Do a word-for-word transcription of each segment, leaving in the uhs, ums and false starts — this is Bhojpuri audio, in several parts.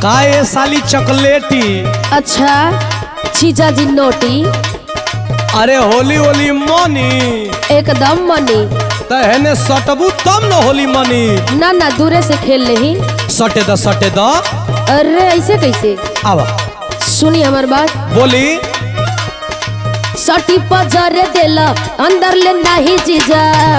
का ये साली चॉकलेटी। अच्छा जीजा जी नोटी। अरे होली होली मनी एकदम मनी। तहने सटबू तब न होली मनी। ना ना दूरे से खेल रही। सटे द सटे द। अरे ऐसे कैसे? आवा सुनी हमार बात। बोली। सटी पजरे देला अंदर ले नहीं जीजा।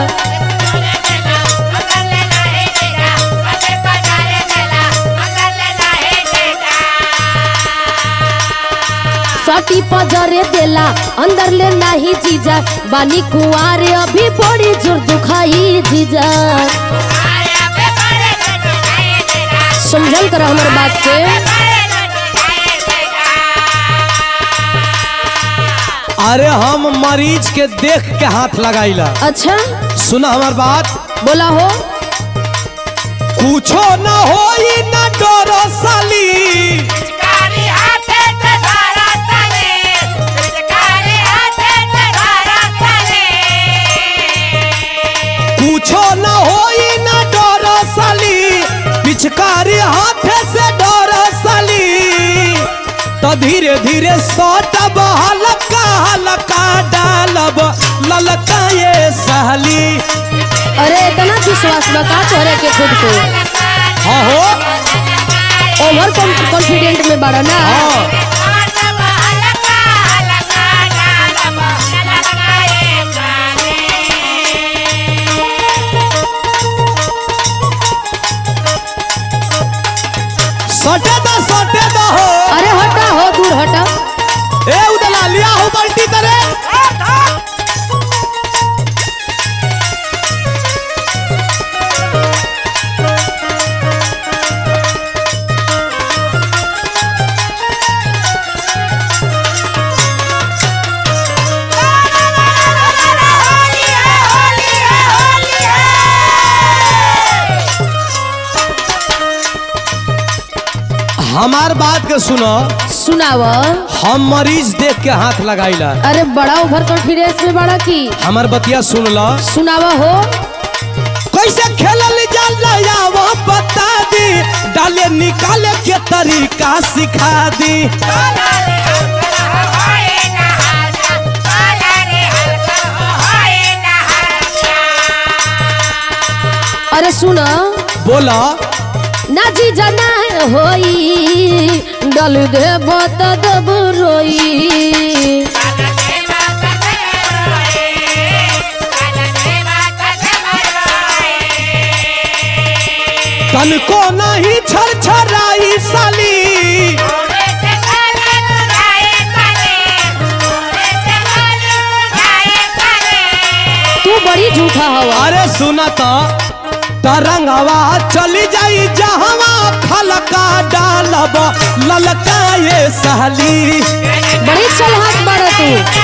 सटी पजरे देला अंदर ले नहीं जीजा। बानी कुआरे अभी बड़ी जोर दुखाई जीजा। समझल कर हमार बात के। अरे हम मरीज के देख के हाथ लगाईला। अच्छा सुना हमार बात। बोला हो। कुछो न होई न डरो साली। कुछो न होई न डरो साली। पिचकारी हाथे से डरो साली। तो धीरे धीरे सटब हल्का हल्का डालब ललका ये साली। अरे इतना विश्वास बता तोहरे के खुद को। हाँ हो ओवर कॉन्फिडेंट में बड़ा ना। हाँ। सटे दा सटे दा हो। अरे हटा हो दूर हटा। ए उदला लिया हो बाल्टी तरे। हमार बात के सुनो। सुनाव। हम मरीज देख के हाथ लगाईला। अरे बड़ा ओवर कॉन्फिडेंस में बड़ा की। हमार बतिया सुन लो। सुनावा हो। कैसे खेलल जाला वो बता दी। डाले निकाले के तरीका सिखा दी। अरे सुना। बोला। ना जी जाना होई डल दे बत दब रोई। तन को नहीं छर छराई साली। तू बड़ी झूठा हवा। अरे सुना तो तरंगवा चली जाई जहवा खलका डालब ललका ये साली। बड़ी चलहाक बारा तू।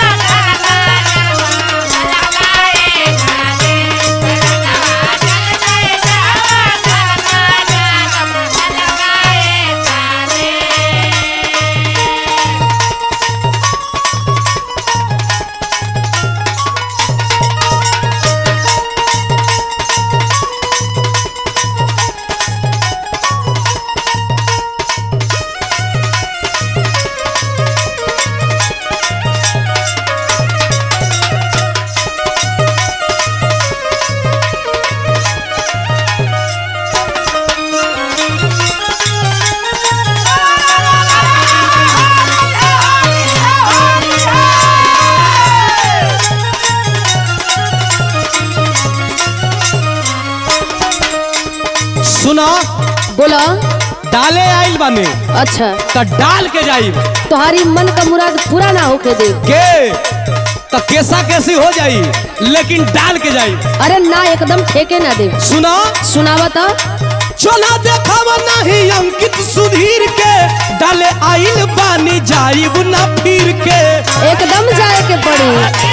सुना। बोला। डाले आइल बानी। अच्छा तो डाल के जाई। तुम्हारी मन का मुराद पूरा ना होके दे के तो कैसा कैसी हो जाई लेकिन डाल के जाई। अरे ना एकदम ठेके ना दे। सुना। सुनावा तो। चला देखावा नहीं अंकित सुधीर के। डाले आइल बानी जाइब ना फिर के। एकदम जाए के पड़ी।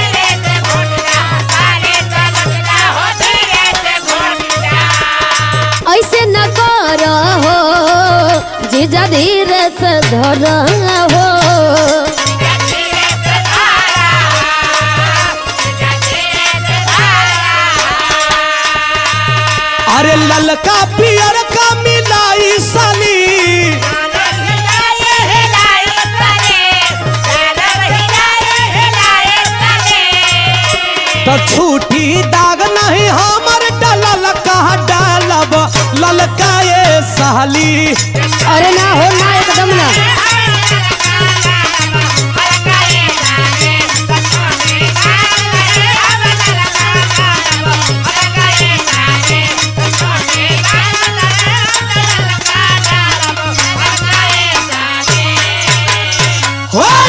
ऐसे न कर हो जीजा धीरे से धर हो। अरे ललका पियर का मिलाई साली। साली। अरे ना हो ना, एकदम ना। हो